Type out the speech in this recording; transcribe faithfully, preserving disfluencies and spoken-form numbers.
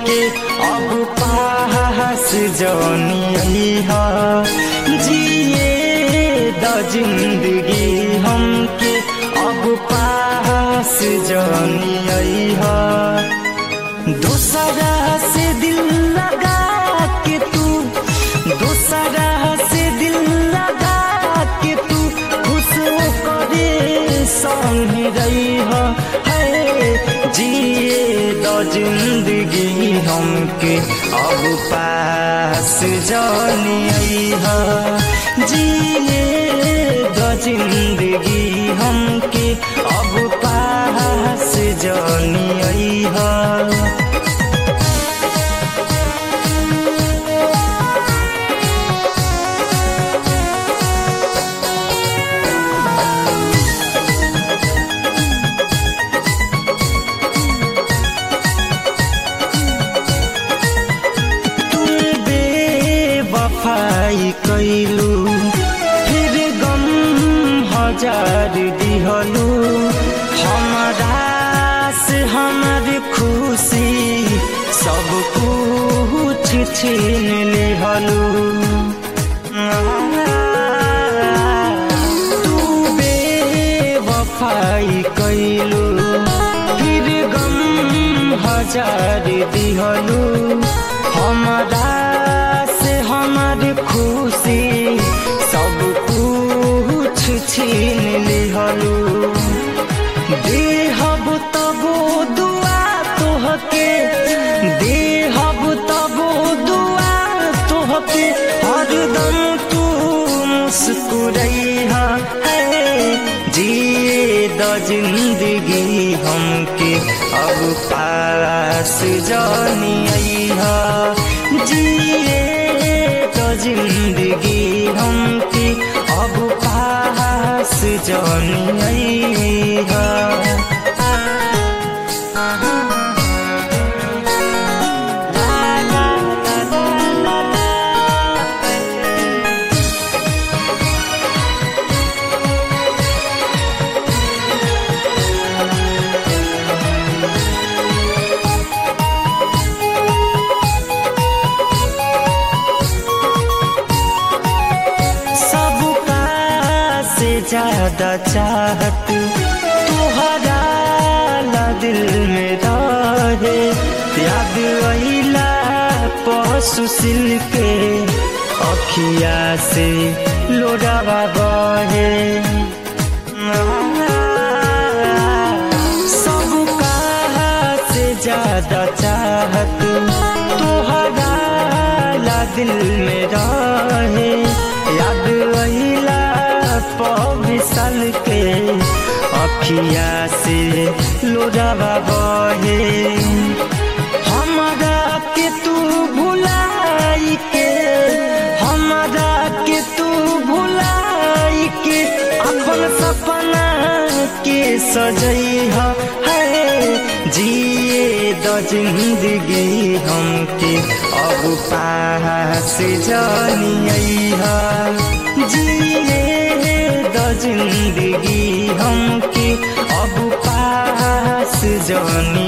हमके अब पास जानी हा जिए द जिंदगी हमके अब पास जानी हा दूसरा से दिल लगा के तू दूसरा से दिल लगा के तू खुश करे संग रही है जिए द जिंदगी हमके अब पास जानी है जिए द जिंदगी हमके अब पास जानी है वफाई कैलू फिर गम हजार दिहलू हमारा से हमार खुशी सब कुछ छीन लिहलू तू बेवफाई कैलू फिर गम हजार दिहलू हमारा हमार खुशी सब कुछ छीन लिहलू देहब तबो दुआ तोहके देहब तबो दुआ तोहके हरदम तू मुस्कुरैहा जिए द जिंदगी हमके अब पास जानी हा जिए जिंदगी हमके अब पास जानी है ज्यादा चाहत तुहरा ला दिल में रहे याद आइला पशु सिल के अखिया से लोरावा बहे सब कहा से ज्यादा चाहत तुहरा ला दिल में रहे याद आइला विशाल के अखिया से लोरावा बहे हमारा के तू भुलाई के हमारा के तू भुलाई के अपन सपना के सजैहा है जिए द जिंदगी हमके अब पास जानी हा जिए जिंदगी हमके अब पास जानी